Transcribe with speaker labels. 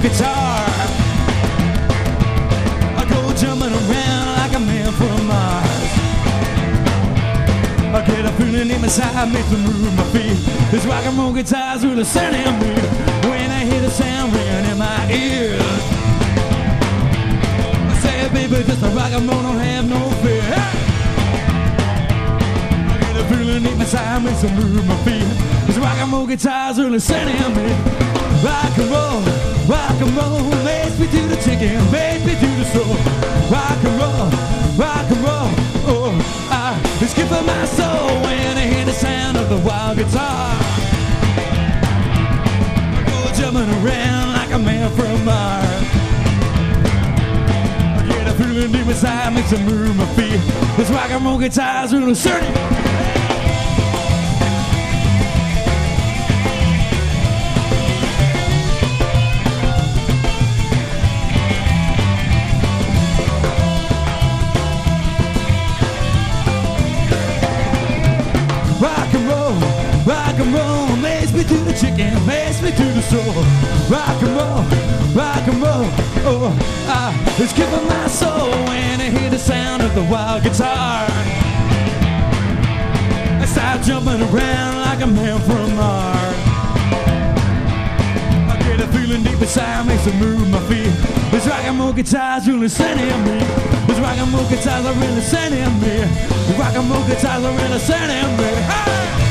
Speaker 1: guitar. I go jumping around like a man from Mars. I get a feeling in my side, makes me move my feet. This rock and roll guitar's really sending me. When I hear the sound ringing in my ears, I say, baby, just a rock and roll, don't have no fear. I get a feeling in my side, makes me move my feet. This rock and roll guitar's really sending me. Rock and roll makes me do the chicken, makes me do the soul. Rock and roll, oh, it's good for my soul when I hear the sound of the wild guitar. I go jumping around like a man from Mars. I get a feeling deep inside, makes me move my feet. This rock and roll guitar's really certain. Rock and roll, makes me do the chicken, makes me do the soul. Rock and roll, oh, it's good for my soul when I hear the sound of the wild guitar. I start jumping around like a man from Mars. I get a feeling deep inside, makes me move my feet. This rock and roll guitar's really sending me. This rock and roll guitar's really sending me. The rock and roll guitar's really sending me. Hey!